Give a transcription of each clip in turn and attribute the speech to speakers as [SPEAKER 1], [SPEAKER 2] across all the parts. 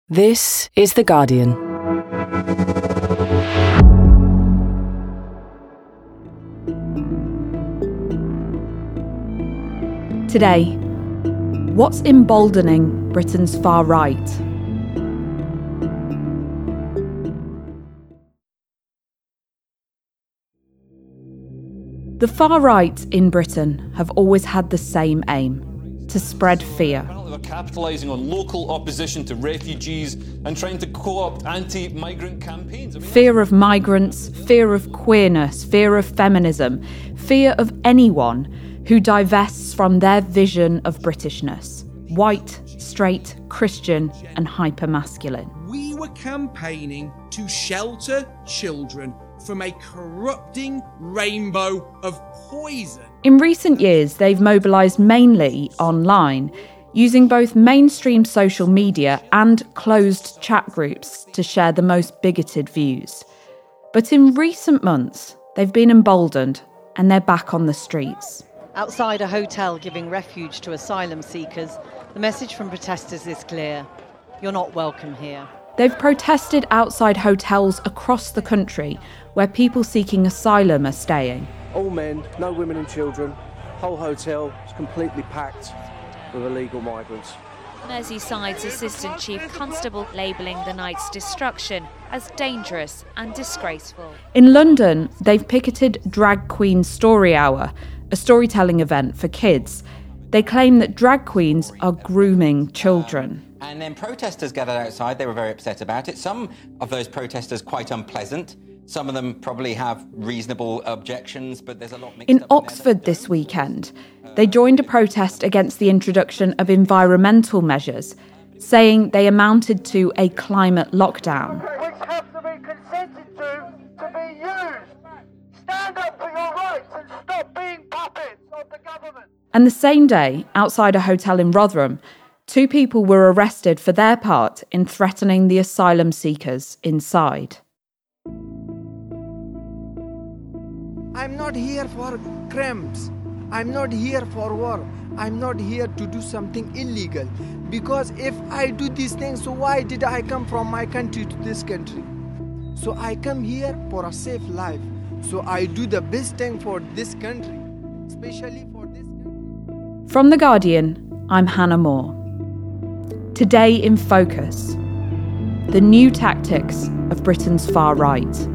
[SPEAKER 1] This is The Guardian.
[SPEAKER 2] Today, what's emboldening Britain's far right? The far right in Britain have always had the same aim: to spread fear.
[SPEAKER 3] They're capitalising on local opposition to refugees and trying to co-opt anti-migrant campaigns.
[SPEAKER 2] Fear of migrants, fear of queerness, fear of feminism, fear of anyone who divests from their vision of Britishness. White, straight, Christian and hyper-masculine.
[SPEAKER 4] We were campaigning to shelter children from a corrupting rainbow of poison.
[SPEAKER 2] In recent years, they've mobilised mainly online, using both mainstream social media and closed chat groups to share the most bigoted views. But in recent months, they've been emboldened and they're back on the streets.
[SPEAKER 5] Outside a hotel giving refuge to asylum seekers, the message from protesters is clear: you're not welcome here.
[SPEAKER 2] They've protested outside hotels across the country where people seeking asylum are staying.
[SPEAKER 6] All men, no women and children. Whole hotel is completely packed with illegal migrants.
[SPEAKER 7] Merseyside's Assistant Chief Constable labelling the night's destruction as dangerous and disgraceful.
[SPEAKER 2] In London, they've picketed Drag Queen Story Hour, a storytelling event for kids. They claim that drag queens are grooming children.
[SPEAKER 8] And then protesters gathered outside. They were very upset about it. Some of those protesters quite unpleasant. Some of them probably have reasonable objections, but there's a lot mixed
[SPEAKER 2] up. In Oxford
[SPEAKER 8] there
[SPEAKER 2] this weekend, they joined a protest against the introduction of environmental measures, saying they amounted to a climate lockdown.
[SPEAKER 9] Which have to be consented to be used. Stand up for your rights and stop being puppets of the government.
[SPEAKER 2] And the same day, outside a hotel in Rotherham, 2 people were arrested for their part in threatening the asylum seekers inside.
[SPEAKER 4] I'm not here for cramps. I'm not here for war. I'm not here to do something illegal. Because if I do these things, so why did I come from my country to this country? So I come here for a safe life. So I do the best thing for this country, especially for this country.
[SPEAKER 2] From The Guardian, I'm Hannah Moore. Today in Focus, the new tactics of Britain's far right.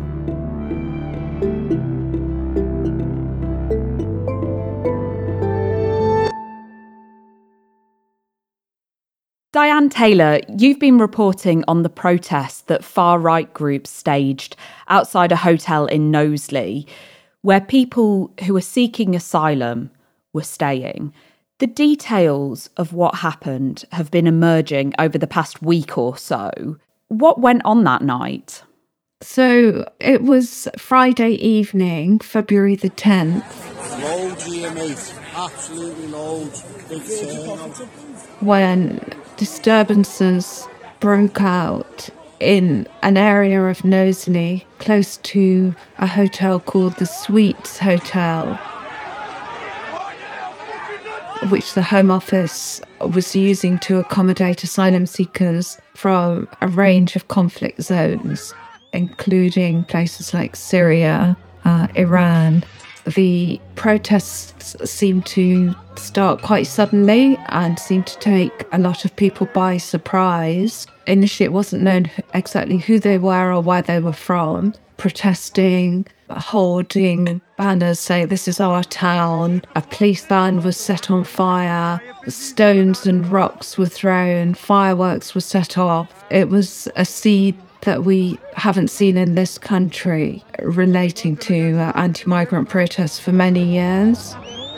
[SPEAKER 2] Diane Taylor, you've been reporting on the protests that far-right groups staged outside a hotel in Knowsley, where people who were seeking asylum were staying. The details of what happened have been emerging over the past week or so. What went on that night?
[SPEAKER 10] So it was Friday evening, February the 10th.
[SPEAKER 11] Loads here, mate. Absolutely loads.
[SPEAKER 10] When disturbances broke out in an area of Knowsley close to a hotel called the Sweets Hotel, which the Home Office was using to accommodate asylum seekers from a range of conflict zones, including places like Syria, Iran. The protests seemed to start quite suddenly and seemed to take a lot of people by surprise. Initially, it wasn't known exactly who they were or where they were from. Protesting, holding banners saying, "This is our town." A police van was set on fire. Stones and rocks were thrown. Fireworks were set off. It was a scene that we haven't seen in this country relating to anti-migrant protests for many years.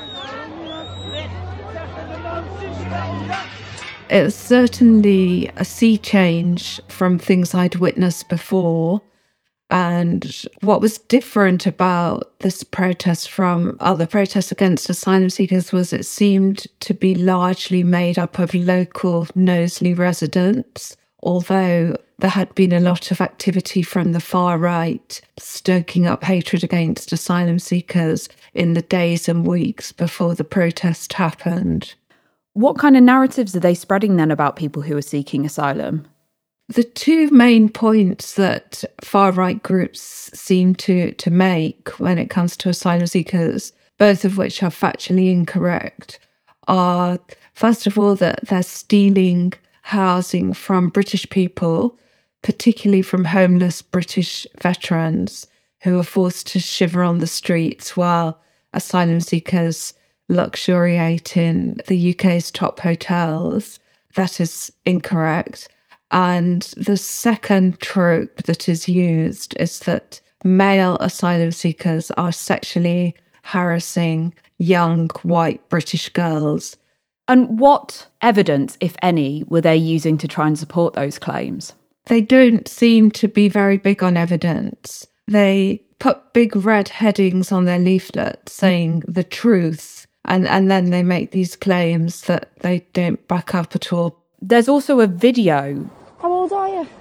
[SPEAKER 10] It was certainly a sea change from things I'd witnessed before. And what was different about this protest from other protests against asylum seekers was it seemed to be largely made up of local Knowsley residents, although there had been a lot of activity from the far right, stoking up hatred against asylum seekers in the days and weeks before the protest happened.
[SPEAKER 2] What kind of narratives are they spreading then about people who are seeking asylum?
[SPEAKER 10] The two main points that far-right groups seem to make when it comes to asylum seekers, both of which are factually incorrect, are, first of all, that they're stealing housing from British people, particularly from homeless British veterans who are forced to shiver on the streets while asylum seekers luxuriate in the UK's top hotels. That is incorrect. And the second trope that is used is that male asylum seekers are sexually harassing young white British girls.
[SPEAKER 2] And what evidence, if any, were they using to try and support those claims?
[SPEAKER 10] They don't seem to be very big on evidence. They put big red headings on their leaflets saying the truth, and then they make these claims that they don't back up at all.
[SPEAKER 2] There's also a video.
[SPEAKER 12] How old are you?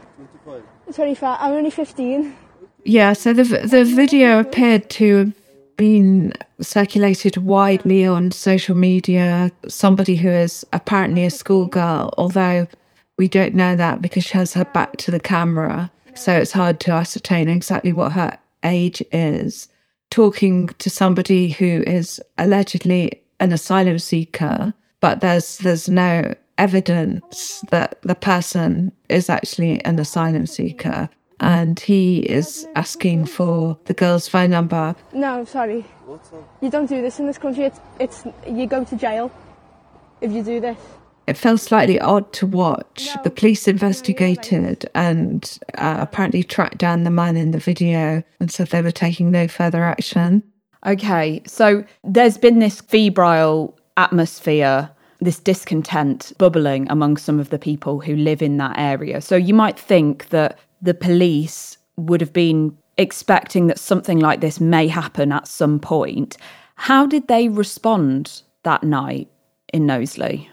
[SPEAKER 12] 25. I'm only 15.
[SPEAKER 10] Yeah, so the video appeared to have been circulated widely on social media. Somebody who is apparently a schoolgirl, although we don't know that because she has her back to the camera, so it's hard to ascertain exactly what her age is, talking to somebody who is allegedly an asylum seeker, but there's no evidence that the person is actually an asylum seeker. And he is asking for the girl's phone number.
[SPEAKER 12] No, sorry. You don't do this in this country. It's you go to jail if you do this.
[SPEAKER 10] It felt slightly odd to watch. The police investigated and apparently tracked down the man in the video and said they were taking no further action.
[SPEAKER 2] Okay, so there's been this febrile atmosphere, this discontent bubbling among some of the people who live in that area. So you might think that the police would have been expecting that something like this may happen at some point. How did they respond that night in Knowsley?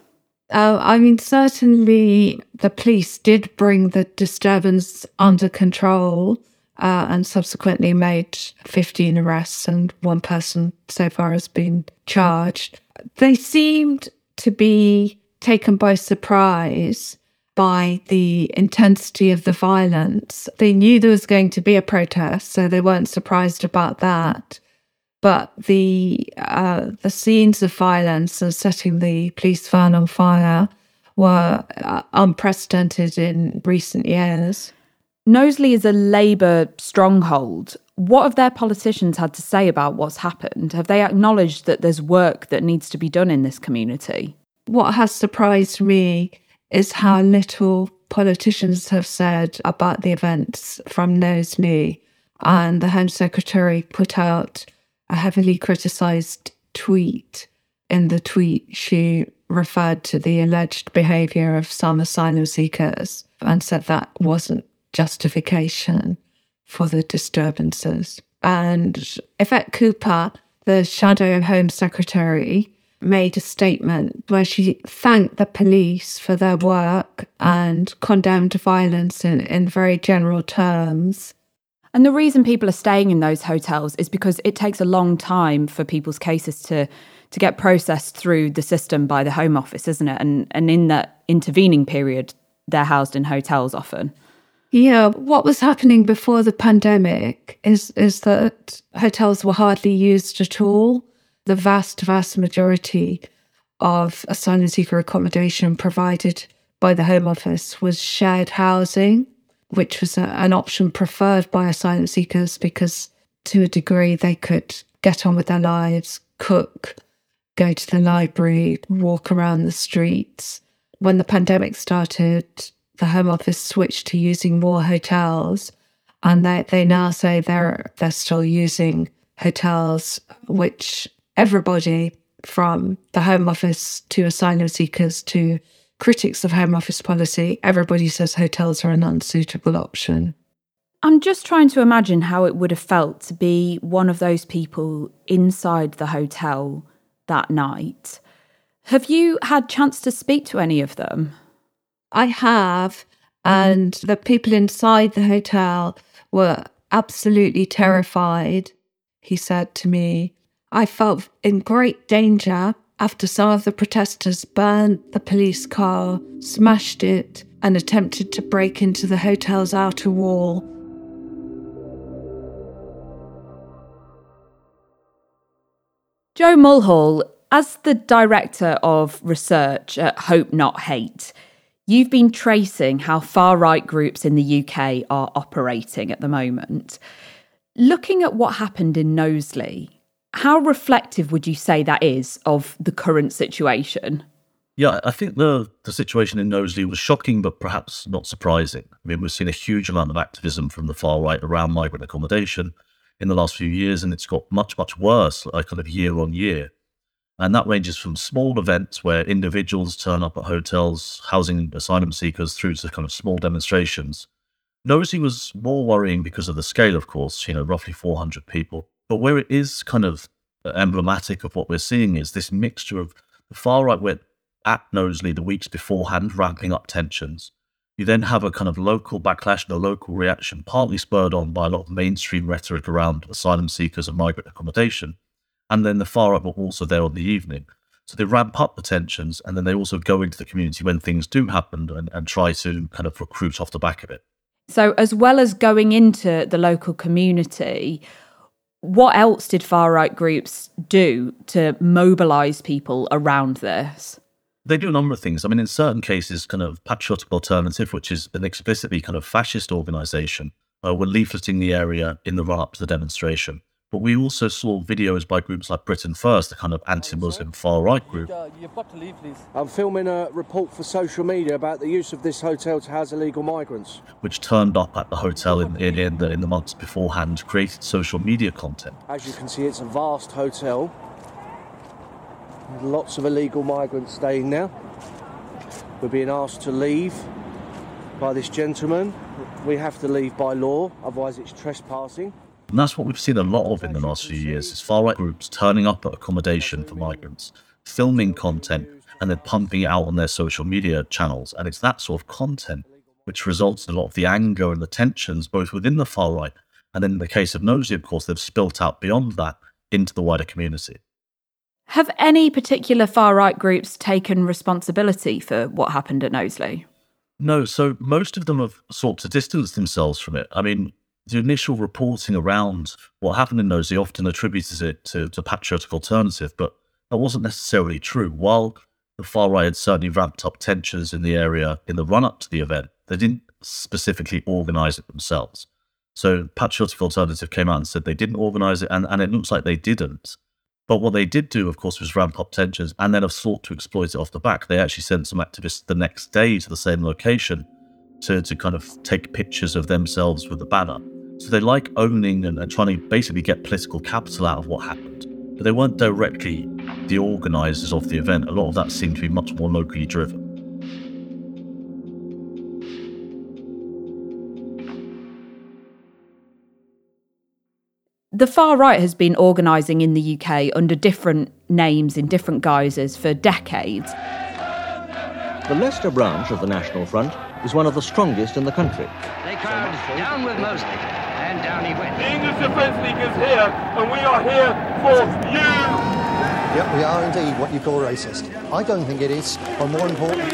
[SPEAKER 10] Certainly the police did bring the disturbance under control and subsequently made 15 arrests, and one person so far has been charged. They seemed to be taken by surprise by the intensity of the violence. They knew there was going to be a protest, so they weren't surprised about that. But the scenes of violence and setting the police van on fire were unprecedented in recent years.
[SPEAKER 2] Knowsley is a Labour stronghold. What have their politicians had to say about what's happened? Have they acknowledged that there's work that needs to be done in this community?
[SPEAKER 10] What has surprised me is how little politicians have said about the events from Knowsley. And the Home Secretary put out a heavily criticised tweet. In the tweet, she referred to the alleged behaviour of some asylum seekers and said that wasn't justification for the disturbances. And Yvette Cooper, the Shadow Home Secretary, made a statement where she thanked the police for their work and condemned violence in very general terms.
[SPEAKER 2] And the reason people are staying in those hotels is because it takes a long time for people's cases to get processed through the system by the Home Office, isn't it? And in that intervening period, they're housed in hotels often.
[SPEAKER 10] Yeah, what was happening before the pandemic is that hotels were hardly used at all. The vast majority of asylum seeker accommodation provided by the Home Office was shared housing, which was an option preferred by asylum seekers because to a degree they could get on with their lives, cook, go to the library, walk around the streets. When the pandemic started, the Home Office switched to using more hotels, and they now say they're still using hotels, which everybody from the Home Office to asylum seekers to critics of Home Office policy, everybody says hotels are an unsuitable option.
[SPEAKER 2] I'm just trying to imagine how it would have felt to be one of those people inside the hotel that night. Have you had chance to speak to any of them?
[SPEAKER 10] I have, and the people inside the hotel were absolutely terrified. He said to me, I felt in great danger after some of the protesters burned the police car, smashed it, and attempted to break into the hotel's outer wall.
[SPEAKER 2] Jo Mulhall, as the Director of Research at Hope Not Hate, you've been tracing how far-right groups in the UK are operating at the moment. Looking at what happened in Knowsley, how reflective would you say that is of the current situation?
[SPEAKER 13] Yeah, I think the situation in Knowsley was shocking, but perhaps not surprising. I mean, we've seen a huge amount of activism from the far right around migrant accommodation in the last few years, and it's got much, much worse, kind of year on year. And that ranges from small events where individuals turn up at hotels housing asylum seekers through to kind of small demonstrations. Knowsley was more worrying because of the scale, of course, roughly 400 people. But where it is kind of emblematic of what we're seeing is this mixture of the far right went at Knowsley the weeks beforehand, ramping up tensions. You then have a kind of local backlash and a local reaction, partly spurred on by a lot of mainstream rhetoric around asylum seekers and migrant accommodation. And then the far right were also there on the evening. So they ramp up the tensions, and then they also go into the community when things do happen and try to kind of recruit off the back of it.
[SPEAKER 2] So as well as going into the local community, what else did far-right groups do to mobilise people around this?
[SPEAKER 13] They do a number of things. I mean, in certain cases, kind of Patriotic Alternative, which is an explicitly kind of fascist organisation, were leafleting the area in the run-up to the demonstration. But we also saw videos by groups like Britain First, the kind of anti-Muslim far-right group.
[SPEAKER 6] You've got to leave, please. I'm filming a report for social media about the use of this hotel to house illegal migrants,
[SPEAKER 13] which turned up at the hotel in the months beforehand, created social media content.
[SPEAKER 6] As you can see, it's a vast hotel. Lots of illegal migrants staying now. We're being asked to leave by this gentleman. We have to leave by law, otherwise it's trespassing.
[SPEAKER 13] And that's what we've seen a lot of in the last few years, is far-right groups turning up at accommodation for migrants, filming content, and then pumping it out on their social media channels. And it's that sort of content which results in a lot of the anger and the tensions, both within the far-right, and in the case of Knowsley, of course, they've spilt out beyond that into the wider community.
[SPEAKER 2] Have any particular far-right groups taken responsibility for what happened at Knowsley?
[SPEAKER 13] No, so most of them have sought to distance themselves from it. I mean, the initial reporting around what happened in Knowsley often attributes it to Patriotic Alternative, but that wasn't necessarily true. While the far right had certainly ramped up tensions in the area in the run-up to the event, they didn't specifically organise it themselves. So Patriotic Alternative came out and said they didn't organise it, and it looks like they didn't. But what they did do, of course, was ramp up tensions and then have sought to exploit it off the back. They actually sent some activists the next day to the same location to kind of take pictures of themselves with the banner. So they like owning and trying to basically get political capital out of what happened. But they weren't directly the organisers of the event. A lot of that seemed to be much more locally driven.
[SPEAKER 2] The far right has been organising in the UK under different names in different guises for decades.
[SPEAKER 14] The Leicester branch of the National Front is one of the strongest in the country.
[SPEAKER 15] They crowd down with Mosley, and down he went.
[SPEAKER 9] The English Defence League is here, and we are here for you.
[SPEAKER 16] Yep, we are indeed what you call racist. I don't think it is, or more important.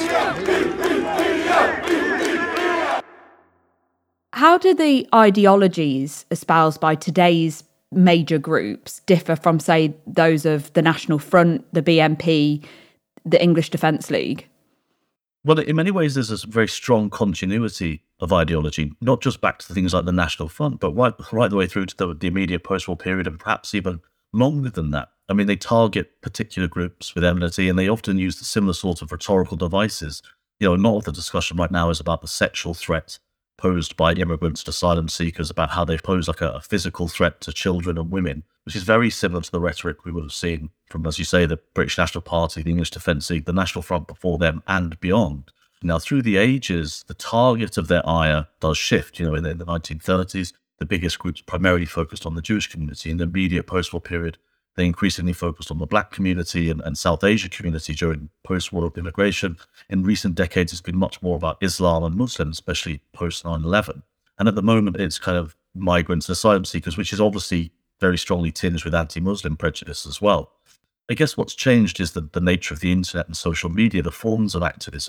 [SPEAKER 2] How do the ideologies espoused by today's major groups differ from, say, those of the National Front, the BNP, the English Defence League?
[SPEAKER 13] Well, in many ways, there's a very strong continuity of ideology, not just back to things like the National Front, but right the way through to the immediate post-war period, and perhaps even longer than that. I mean, they target particular groups with enmity, and they often use the similar sort of rhetorical devices. A lot of the discussion right now is about the sexual threat posed by immigrants and asylum seekers, about how they pose like a physical threat to children and women, which is very similar to the rhetoric we would have seen from, as you say, the British National Party, the English Defence League, the National Front before them, and beyond. Now, through the ages, the target of their ire does shift. In the 1930s, the biggest groups primarily focused on the Jewish community. In the immediate post-war period, they increasingly focused on the black community and South Asia community during post-war immigration. In recent decades, it's been much more about Islam and Muslims, especially post 9/11. And at the moment, it's kind of migrants and asylum seekers, which is obviously very strongly tinged with anti-Muslim prejudice as well. I guess what's changed is the nature of the internet and social media, the forms of activism.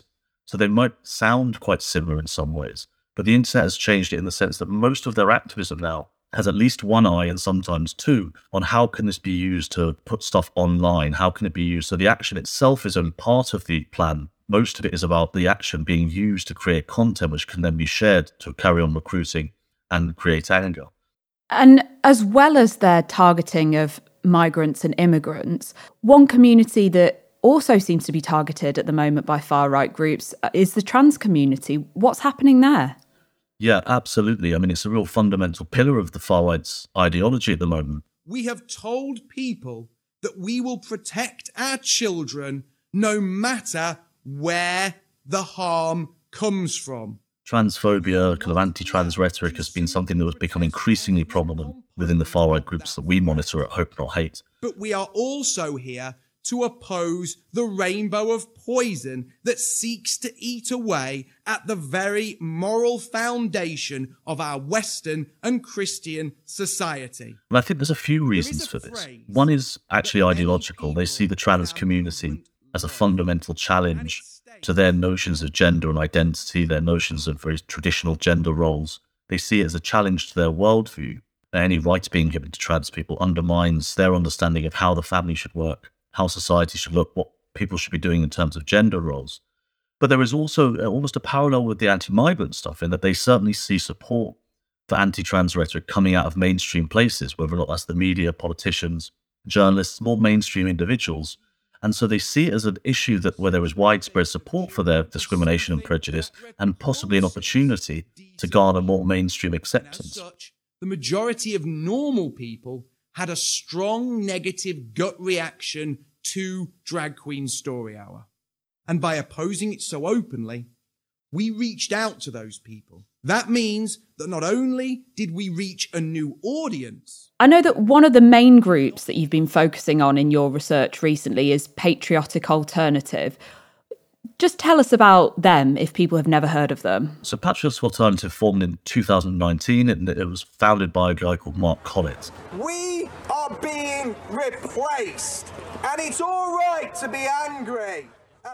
[SPEAKER 13] So they might sound quite similar in some ways, but the internet has changed it in the sense that most of their activism now has at least one eye and sometimes two on how can this be used to put stuff online? How can it be used? So the action itself is only part of the plan. Most of it is about the action being used to create content which can then be shared to carry on recruiting and create anger.
[SPEAKER 2] And as well as their targeting of migrants and immigrants, one community that also seems to be targeted at the moment by far-right groups is the trans community. What's happening there?
[SPEAKER 13] Yeah, absolutely. I mean, it's a real fundamental pillar of the far-right's ideology at the moment.
[SPEAKER 17] We have told people that we will protect our children no matter where the harm comes from.
[SPEAKER 13] Transphobia, kind of anti-trans rhetoric has been something that has become increasingly prominent within the far-right groups that we monitor at Hope Not Hate.
[SPEAKER 17] But we are also here to oppose the rainbow of poison that seeks to eat away at the very moral foundation of our Western and Christian society.
[SPEAKER 13] And I think there's a few reasons for this. One is actually ideological. They see the trans community as a fundamental challenge to their notions of gender and identity, their notions of very traditional gender roles. They see it as a challenge to their worldview. Any right being given to trans people undermines their understanding of how the family should work, how society should look, what people should be doing in terms of gender roles. But there is also almost a parallel with the anti-migrant stuff in that they certainly see support for anti-trans rhetoric coming out of mainstream places, whether or not that's the media, politicians, journalists, more mainstream individuals. And so they see it as an issue that where there is widespread support for their discrimination and prejudice and possibly an opportunity to garner more mainstream acceptance.
[SPEAKER 17] The majority of normal people had a strong negative gut reaction to Drag Queen Story Hour. And by opposing it so openly, we reached out to those people. That means that not only did we reach a new audience.
[SPEAKER 2] I know that one of the main groups that you've been focusing on in your research recently is Patriotic Alternative. Just tell us about them if people have never heard of them.
[SPEAKER 13] So Patriotic Alternative formed in 2019 and it was founded by a guy called Mark Collett.
[SPEAKER 9] We are being replaced, and it's all right to be angry.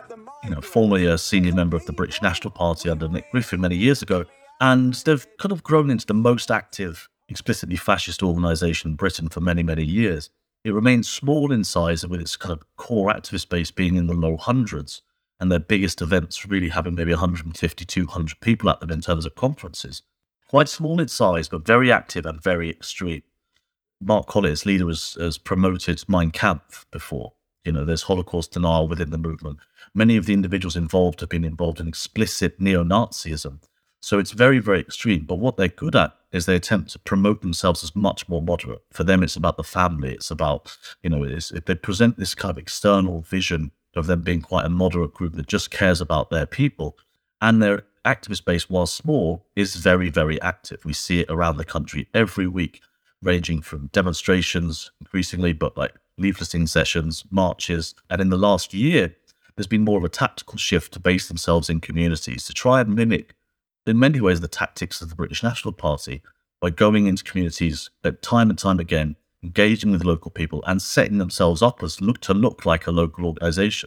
[SPEAKER 13] Formerly a senior member of the British National Party under Nick Griffin many years ago, and they've kind of grown into the most active, explicitly fascist organisation in Britain for many, many years. It remains small in size, with its kind of core activist base being in the low hundreds, and their biggest events really having maybe 150, 200 people at them in terms of conferences. Quite small in size, but very active and very extreme. Mark Collett's leader has promoted Mein Kampf before. There's Holocaust denial within the movement. Many of the individuals involved have been involved in explicit neo-Nazism. So it's very, very extreme. But what they're good at is they attempt to promote themselves as much more moderate. For them, it's about the family. It's about, they present this kind of external vision of them being quite a moderate group that just cares about their people. And their activist base, while small, is very, very active. We see it around the country every week, ranging from demonstrations, increasingly, but like leafleting sessions, marches. And in the last year, there's been more of a tactical shift to base themselves in communities, to try and mimic, in many ways, the tactics of the British National Party by going into communities that time and time again, engaging with local people and setting themselves up as look like a local organisation.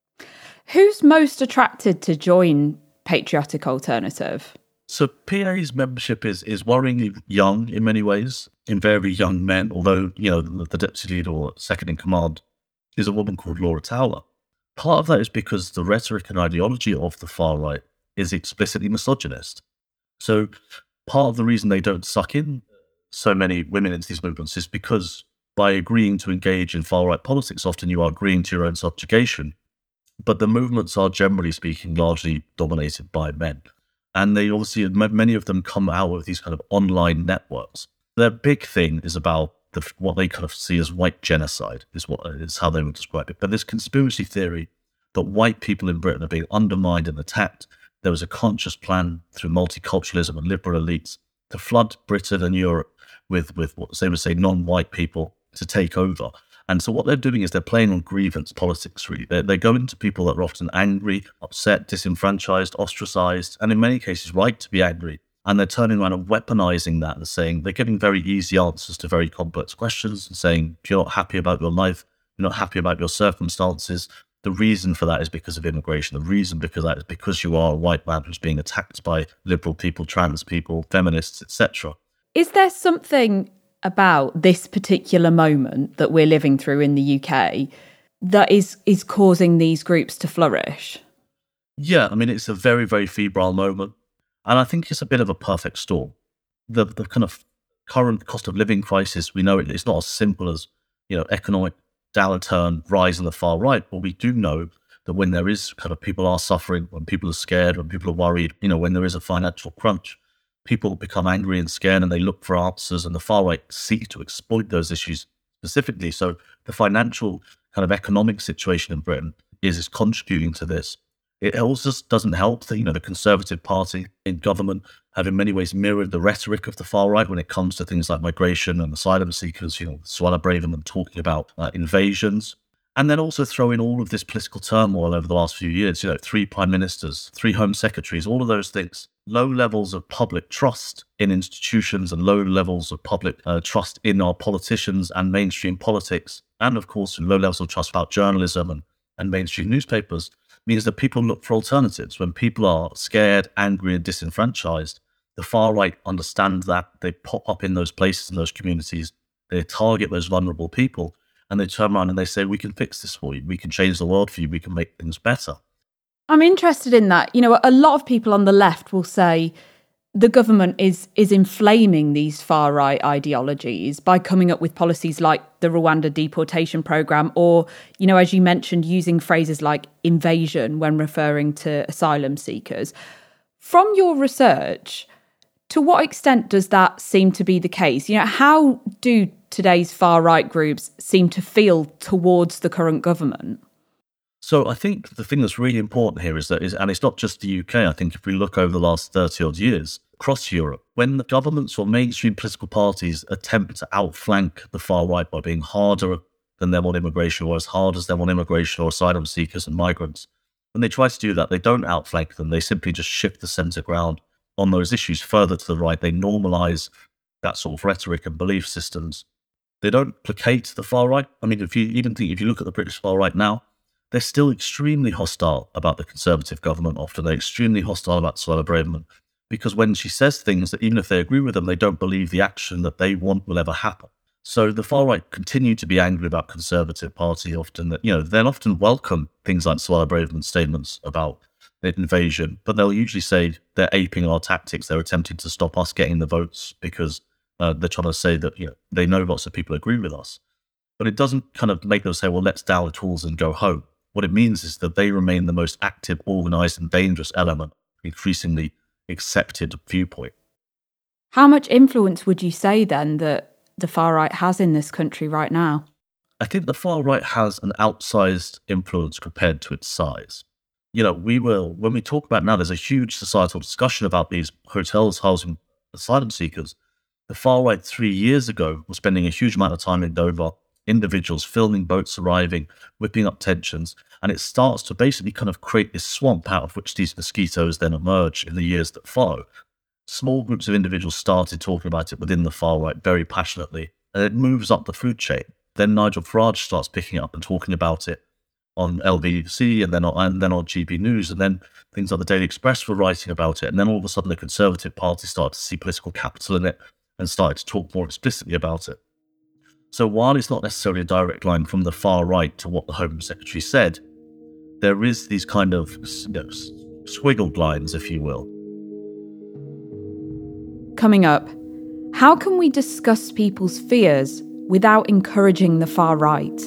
[SPEAKER 2] Who's most attracted to join Patriotic Alternative?
[SPEAKER 13] So PA's membership is worryingly young in many ways, invariably young men, although, the deputy leader or second in command is a woman called Laura Towler. Part of that is because the rhetoric and ideology of the far right is explicitly misogynist. So part of the reason they don't suck in so many women into these movements is because by agreeing to engage in far right politics, often you are agreeing to your own subjugation. But the movements are, generally speaking, largely dominated by men. And they obviously, many of them come out of these kind of online networks. Their big thing is about what they kind of see as white genocide, is how they would describe it. But this conspiracy theory that white people in Britain are being undermined and attacked. There was a conscious plan through multiculturalism and liberal elites to flood Britain and Europe with what they would say non-white people to take over. And so what they're doing is they're playing on grievance politics, really. They're going to people that are often angry, upset, disenfranchised, ostracized, and in many cases right to be angry. And they're turning around and weaponizing that and saying they're giving very easy answers to very complex questions and saying, if you're not happy about your life, you're not happy about your circumstances, The reason for that is because of immigration. The reason because that is because you are a white man who's being attacked by liberal people, trans people, feminists, etc.
[SPEAKER 2] Is there something about this particular moment that we're living through in the UK that is causing these groups to flourish?
[SPEAKER 13] Yeah, I mean, it's a very, very febrile moment. And I think it's a bit of a perfect storm. The kind of current cost of living crisis, we know it's not as simple as, economic downturn, rise in the far right, but we do know that when there is kind of people are suffering, when people are scared, when people are worried, when there is a financial crunch, people become angry and scared and they look for answers, and the far right seek to exploit those issues specifically. So the financial kind of economic situation in Britain is contributing to this. It also doesn't help that, the Conservative Party in government have in many ways mirrored the rhetoric of the far right when it comes to things like migration and asylum seekers, Suella Braverman talking about invasions. And then also throw in all of this political turmoil over the last few years, 3 prime ministers, 3 home secretaries, all of those things. Low levels of public trust in institutions and low levels of public trust in our politicians and mainstream politics. And of course, low levels of trust about journalism and mainstream newspapers means that people look for alternatives. When people are scared, angry and disenfranchised, the far right understand that. They pop up in those places, in those communities. They target those vulnerable people. And they turn around and they say, we can fix this for you. We can change the world for you. We can make things better.
[SPEAKER 2] I'm interested in that. A lot of people on the left will say the government is inflaming these far-right ideologies by coming up with policies like the Rwanda deportation programme or, as you mentioned, using phrases like invasion when referring to asylum seekers. From your research, to what extent does that seem to be the case? How do today's far-right groups seem to feel towards the current government?
[SPEAKER 13] So I think the thing that's really important here and it's not just the UK, I think if we look over the last 30 odd years, across Europe, when the governments or mainstream political parties attempt to outflank the far right by being harder than them on immigration or as hard as them on immigration or asylum seekers and migrants, when they try to do that, they don't outflank them, they simply just shift the centre ground on those issues further to the right. They normalise that sort of rhetoric and belief systems. They don't placate the far right. I mean, if you look at the British far right now, they're still extremely hostile about the Conservative government often. They're extremely hostile about Suella Braverman because when she says things that even if they agree with them, they don't believe the action that they want will ever happen. So the far right continue to be angry about Conservative Party often. That they'll often welcome things like Suella Braverman's statements about the invasion, but they'll usually say they're aping our tactics. They're attempting to stop us getting the votes because they're trying to say that they know lots of people agree with us. But it doesn't kind of make them say, well, let's down the tools and go home. What it means is that they remain the most active, organised and dangerous element, increasingly accepted viewpoint.
[SPEAKER 2] How much influence would you say then that the far right has in this country right now?
[SPEAKER 13] I think the far right has an outsized influence compared to its size. When we talk about now, there's a huge societal discussion about these hotels housing asylum seekers. The far right 3 years ago was spending a huge amount of time in Dover, individuals filming boats arriving, whipping up tensions, and it starts to basically kind of create this swamp out of which these mosquitoes then emerge in the years that follow. Small groups of individuals started talking about it within the far right very passionately, and it moves up the food chain. Then Nigel Farage starts picking it up and talking about it on LBC and then on GB News, and then things like the Daily Express were writing about it, and then all of a sudden the Conservative Party started to see political capital in it and started to talk more explicitly about it. So while it's not necessarily a direct line from the far right to what the Home Secretary said, there is these kind of squiggled lines, if you will.
[SPEAKER 2] Coming up, how can we discuss people's fears without encouraging the far right?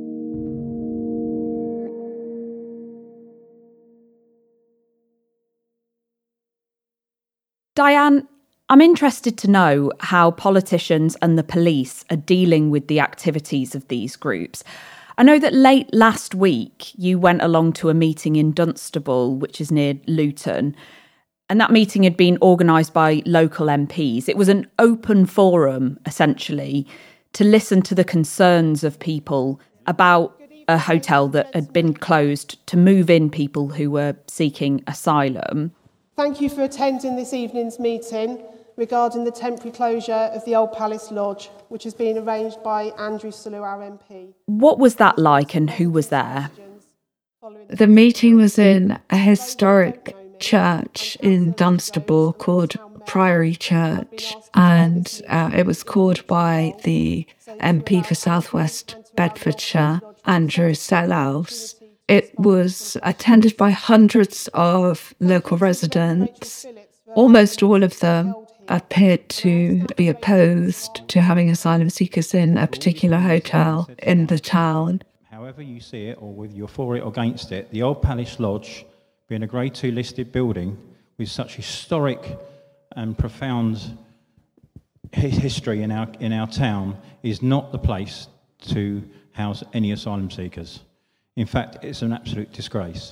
[SPEAKER 2] Diane, I'm interested to know how politicians and the police are dealing with the activities of these groups. I know that late last week you went along to a meeting in Dunstable, which is near Luton, and that meeting had been organised by local MPs. It was an open forum, essentially, to listen to the concerns of people about a hotel that had been closed to move in people who were seeking asylum.
[SPEAKER 12] Thank you for attending this evening's meeting regarding the temporary closure of the Old Palace Lodge, which has been arranged by Andrew Selous, our MP.
[SPEAKER 2] What was that like and who was there?
[SPEAKER 10] The meeting was in a historic church in Dunstable called Priory Church, and it was called by the MP for South West Bedfordshire, Andrew Sellouse. It was attended by hundreds of local residents. Almost all of them appeared to be opposed to having asylum seekers in a particular hotel in the town.
[SPEAKER 18] However you see it, or whether you're for it or against it, the Old Palace Lodge, being a Grade 2 listed building with such historic and profound history in our town, is not the place to house any asylum seekers. In fact, it's an absolute disgrace.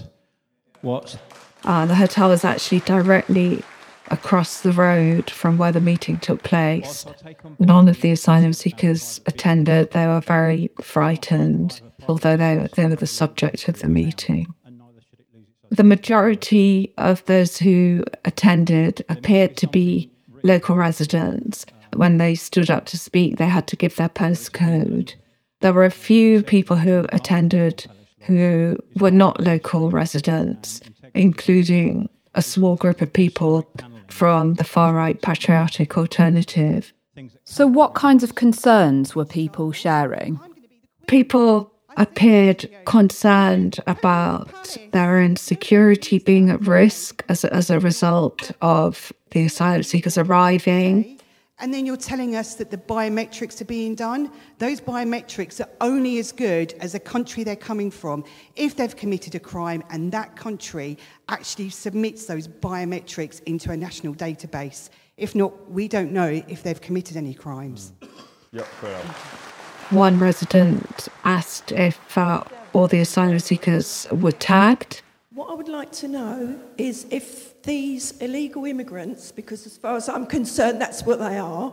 [SPEAKER 10] The hotel was actually directly across the road from where the meeting took place. None of the asylum seekers attended. They were very frightened, although they were the subject of the meeting. The majority of those who attended appeared to be local residents. When they stood up to speak, they had to give their postcode. There were a few people who attended who were not local residents, including a small group of people from the far-right patriotic alternative.
[SPEAKER 2] So what kinds of concerns were people sharing?
[SPEAKER 10] People appeared concerned about their own security being at risk as a result of the asylum seekers arriving.
[SPEAKER 19] And then you're telling us that the biometrics are being done. Those biometrics are only as good as the country they're coming from. If they've committed a crime and that country actually submits those biometrics into a national database. If not, we don't know if they've committed any crimes.
[SPEAKER 20] Yep, fair.
[SPEAKER 10] One resident asked if all the asylum seekers were tagged.
[SPEAKER 21] What I would like to know is if these illegal immigrants, because as far as I'm concerned, that's what they are,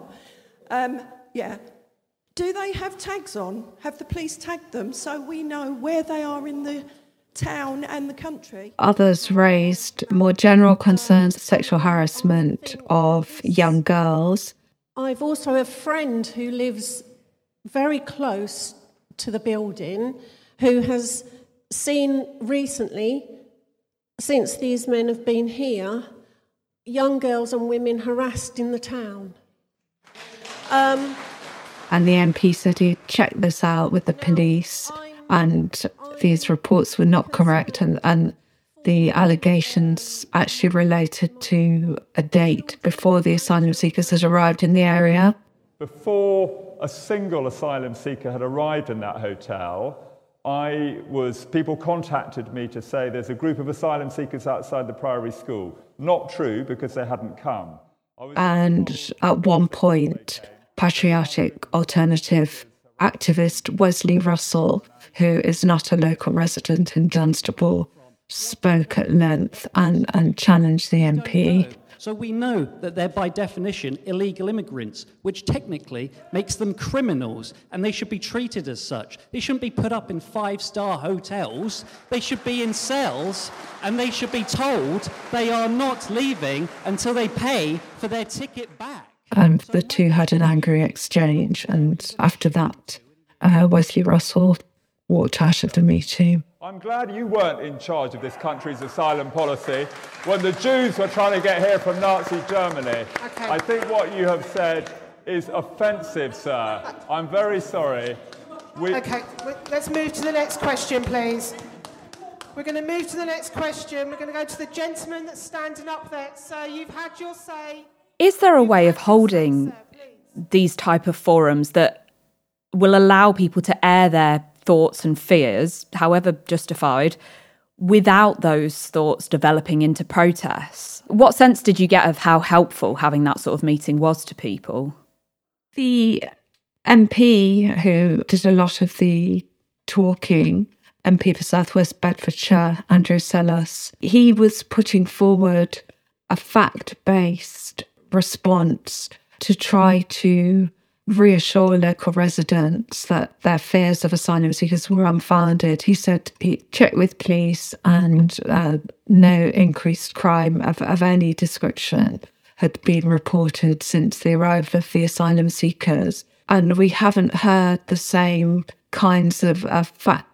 [SPEAKER 21] do they have tags on? Have the police tagged them so we know where they are in the town and the country?
[SPEAKER 10] Others raised more general concerns, sexual harassment of young girls.
[SPEAKER 22] I've also a friend who lives very close to the building who has seen recently, since these men have been here, young girls and women harassed in the town.
[SPEAKER 10] And the MP said he'd checked this out with the police and these reports were not correct, and the allegations actually related to a date before the asylum seekers had arrived in the area.
[SPEAKER 20] Before a single asylum seeker had arrived in that hotel, people contacted me to say there's a group of asylum seekers outside the Priory School. Not true, because they hadn't come.
[SPEAKER 10] And at one point, patriotic alternative activist Wesley Russell, who is not a local resident in Dunstable, spoke at length and challenged the MP.
[SPEAKER 23] So we know that they're by definition illegal immigrants, which technically makes them criminals, and they should be treated as such. They shouldn't be put up in 5-star hotels. They should be in cells, and they should be told they are not leaving until they pay for their ticket back.
[SPEAKER 10] And the two had an angry exchange, and after that, Wesley Russell walked out of the meeting.
[SPEAKER 20] I'm glad you weren't in charge of this country's asylum policy when the Jews were trying to get here from Nazi Germany. Okay. I think what you have said is offensive, sir. I'm very sorry.
[SPEAKER 12] Okay, let's move to the next question, please. We're going to move to the next question. We're going to go to the gentleman that's standing up there. Sir, you've had your say.
[SPEAKER 2] Is there a way of holding these type of forums that will allow people to air their thoughts and fears, however justified, without those thoughts developing into protests? What sense did you get of how helpful having that sort of meeting was to people?
[SPEAKER 10] The MP who did a lot of the talking, MP for South West Bedfordshire, Andrew Sellouse, he was putting forward a fact-based response to try to reassure local residents that their fears of asylum seekers were unfounded. He said he checked with police and no increased crime of any description had been reported since the arrival of the asylum seekers. And we haven't heard the same kinds of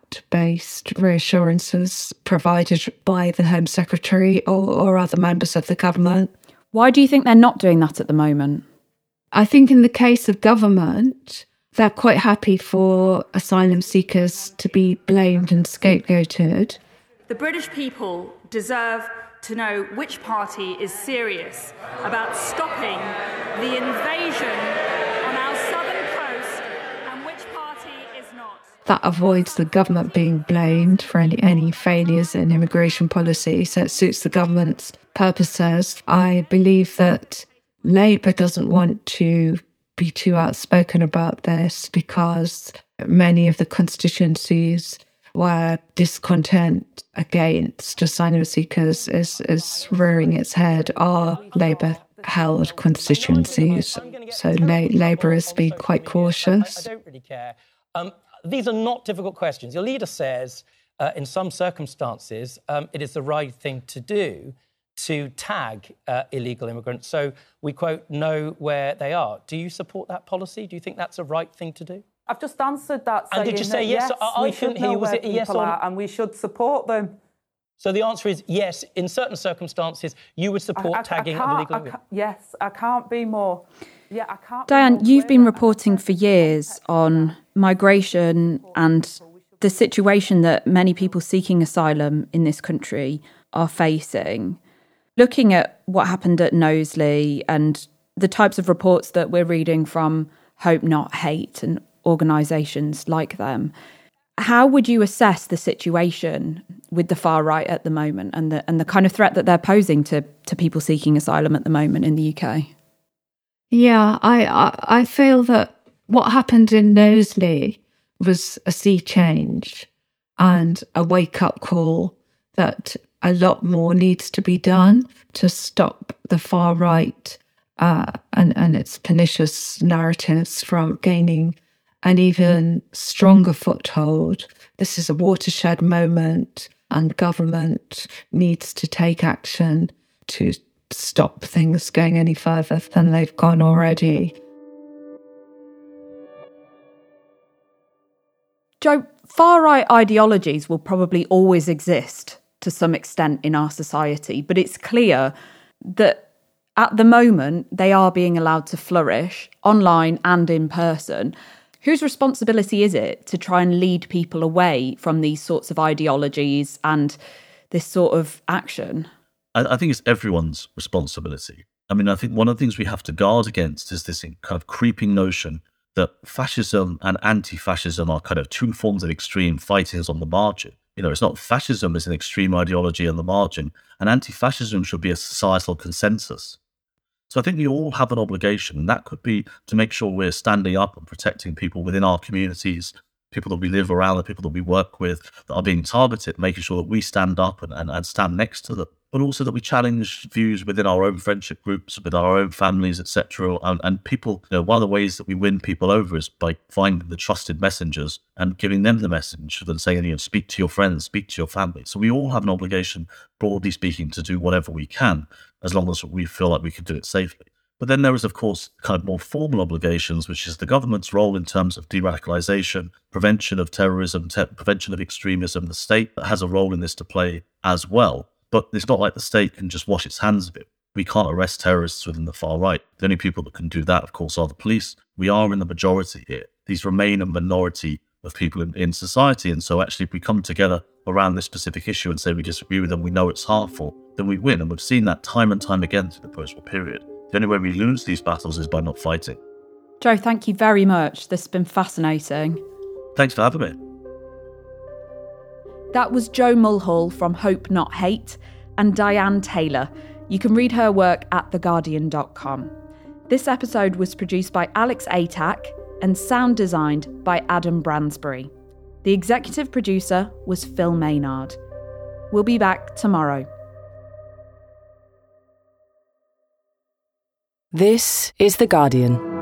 [SPEAKER 10] fact-based reassurances provided by the Home Secretary or other members of the government.
[SPEAKER 2] Why do you think they're not doing that at the moment?
[SPEAKER 10] I think in the case of government, they're quite happy for asylum seekers to be blamed and scapegoated.
[SPEAKER 1] The British people deserve to know which party is serious about stopping the invasion on our southern coast and which party is not.
[SPEAKER 10] That avoids the government being blamed for any failures in immigration policy, so it suits the government's purposes. I believe that Labour doesn't want to be too outspoken about this because many of the constituencies where discontent against asylum seekers is rearing its head are Labour-held constituencies. So Labour has been quite cautious.
[SPEAKER 3] I don't really care. These are not difficult questions. Your leader says, in some circumstances, it is the right thing to do to tag illegal immigrants. So we, quote, know where they are. Do you support that policy? Do you think that's a right thing to do?
[SPEAKER 5] I've just answered that.
[SPEAKER 3] And did you say yes?
[SPEAKER 5] We should know where people are and we should support them.
[SPEAKER 3] So the answer is yes. In certain circumstances, you would support tagging of illegal immigrants.
[SPEAKER 5] Yes, I can't be more. Yeah, I can't.
[SPEAKER 2] Diane, you've been reporting for years on migration and the situation that many people seeking asylum in this country are facing. Looking at what happened at Knowsley and the types of reports that we're reading from Hope Not Hate and organisations like them, how would you assess the situation with the far right at the moment and the kind of threat that they're posing to people seeking asylum at the moment in the UK?
[SPEAKER 10] Yeah, I feel that what happened in Knowsley was a sea change and a wake-up call that a lot more needs to be done to stop the far right and its pernicious narratives from gaining an even stronger foothold. This is a watershed moment and government needs to take action to stop things going any further than they've gone already.
[SPEAKER 2] Jo, far-right ideologies will probably always exist to some extent in our society, but it's clear that at the moment they are being allowed to flourish online and in person. Whose responsibility is it to try and lead people away from these sorts of ideologies and this sort of action?
[SPEAKER 13] I think it's everyone's responsibility. I mean, I think one of the things we have to guard against is this kind of creeping notion that fascism and anti-fascism are kind of two forms of extreme fighting on the margin. You know, it's not fascism as an extreme ideology on the margin, and anti-fascism should be a societal consensus. So I think we all have an obligation, and that could be to make sure we're standing up and protecting people within our communities, people that we live around, the people that we work with that are being targeted, making sure that we stand up and stand next to them, but also that we challenge views within our own friendship groups, with our own families, etc. And people, you know, one of the ways that we win people over is by finding the trusted messengers and giving them the message and saying, you know, speak to your friends, speak to your family. So we all have an obligation, broadly speaking, to do whatever we can, as long as we feel like we can do it safely. But then there is, of course, kind of more formal obligations, which is the government's role in terms of de-radicalisation, prevention of terrorism, prevention of extremism. The state has a role in this to play as well. But it's not like the state can just wash its hands of it. We can't arrest terrorists within the far right. The only people that can do that, of course, are the police. We are in the majority here. These remain a minority of people in society. And so actually, if we come together around this specific issue and say we disagree with them, we know it's harmful, then we win. And we've seen that time and time again through the post-war period. The only way we lose these battles is by not fighting.
[SPEAKER 2] Jo, thank you very much. This has been fascinating.
[SPEAKER 13] Thanks for having me.
[SPEAKER 2] That was Jo Mulhall from Hope Not Hate and Diane Taylor. You can read her work at theguardian.com. This episode was produced by Alex Atack and sound designed by Adam Bransbury. The executive producer was Phil Maynard. We'll be back tomorrow.
[SPEAKER 24] This is The Guardian.